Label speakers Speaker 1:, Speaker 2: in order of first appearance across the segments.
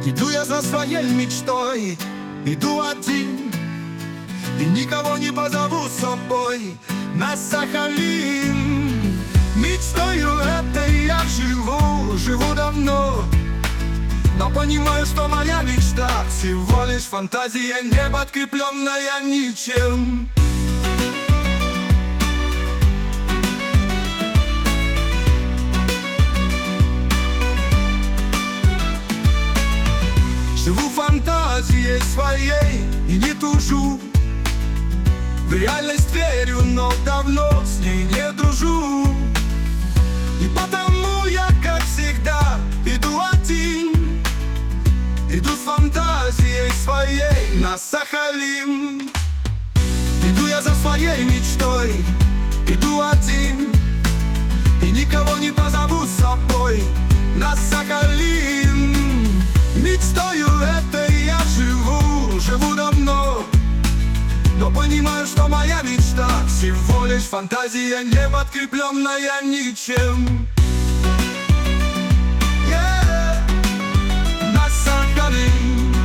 Speaker 1: Иду я за своей мечтой, иду один, и никого не позову с собой на Сахалин. Мечтою этой я живу давно, но понимаю, что моя мечта всего лишь фантазия, не подкрепленная ничем. Живу фантазией своей и не тужу, в реальность верю, но давно с ней не дружу. И потому я, как всегда, иду один, иду с фантазией своей на Сахалин. Иду я за своей мечтой, иду один, и никого не позову с собой на Сахалин. Мечтою этой я живу давно, но понимаю, что моя мечта всего лишь фантазия, не подкрепленная ничем. На Сахалин.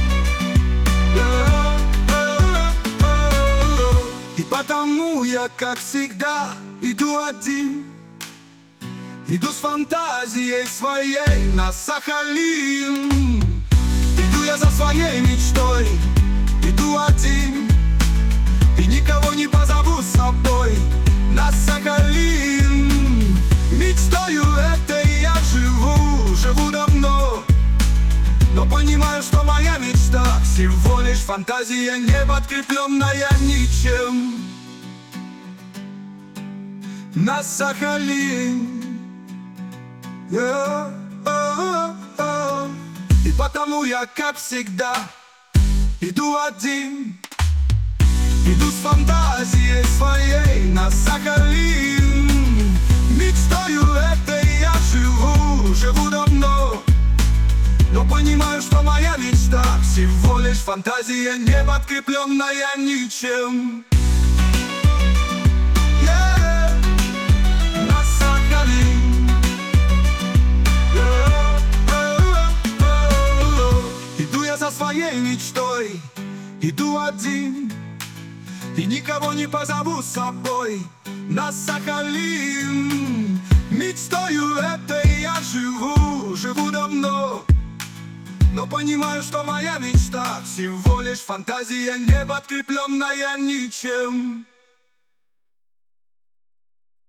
Speaker 1: И потому я, как всегда, иду один, иду с фантазией своей на Сахалин. Иду я за своей мечтой, иду один, и никого не позову с собой на Сахалин. Мечтою этой я живу давно, но понимаю, что моя мечта всего лишь фантазия, не подкрепленная ничем. На Сахалин. И потому я, как всегда, иду один, иду с фантазией своей на Сахалин. Мечтою этой я живу давно, но понимаю, что моя мечта всего лишь фантазия, не подкрепленная ничем. На Сахалин. Иду я за своей мечтой, иду один, и никого не позову с собой на Сахалин. Мечтою этой я живу давно, но понимаю, что моя мечта всего лишь фантазия, не подкрепленная ничем.